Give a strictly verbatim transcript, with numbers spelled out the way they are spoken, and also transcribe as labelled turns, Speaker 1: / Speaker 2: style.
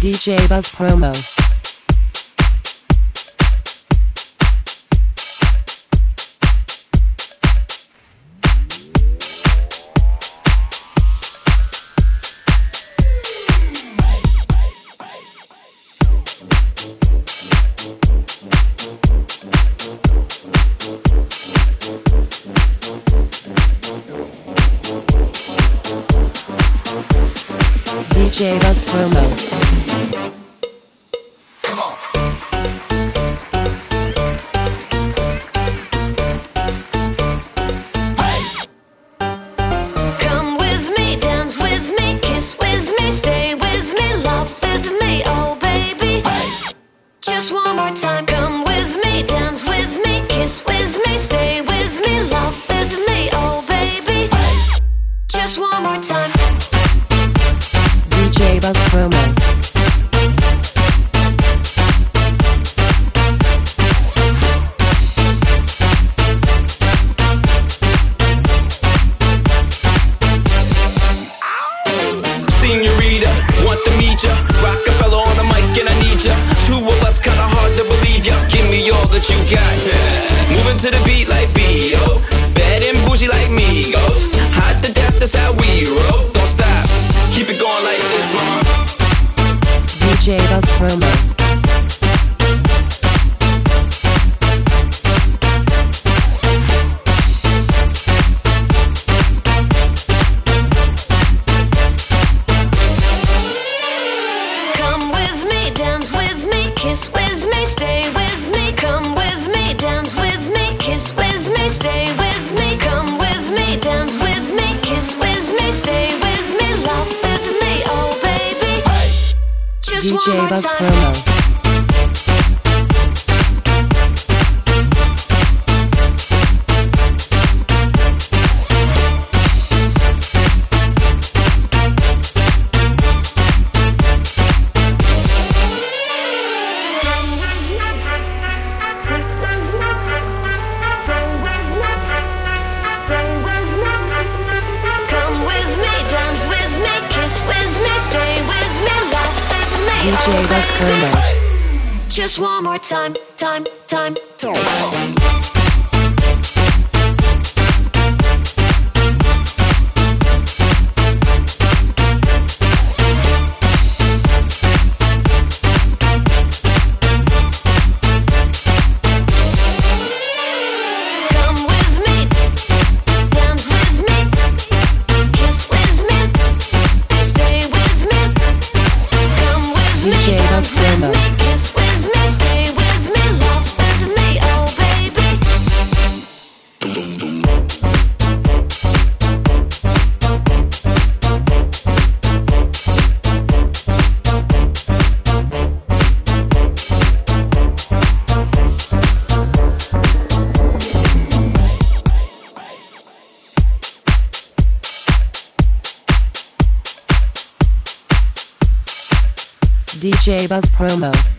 Speaker 1: D J Buzz Promo. D J Buzz Promo. D J Buzz Promo.
Speaker 2: Senorita, want to meet ya. Rockefeller on the mic and I need ya. Two of us kinda hard to believe ya. Give me all that you got. Yeah. Moving to the beat like B O. Bad and bougie like Migos. Hot to death, that's how we roll. Don't stop, keep it going like this, mama.
Speaker 1: D J Buzz Promo.
Speaker 3: Kiss with me, stay with me, come with me, dance with me, kiss with me, stay with me, come with me, dance with me, kiss with me, stay with me, laugh with me, oh baby. Just
Speaker 1: D J
Speaker 3: one more
Speaker 1: Buzz
Speaker 3: time.
Speaker 1: Promo. D J Buzz Promo.
Speaker 3: Just one more time, time, time, time.
Speaker 1: D J Buzz Promo.
Speaker 3: Kiss with me, stay with me, laugh with me, oh baby.
Speaker 1: D J Buzz Promo.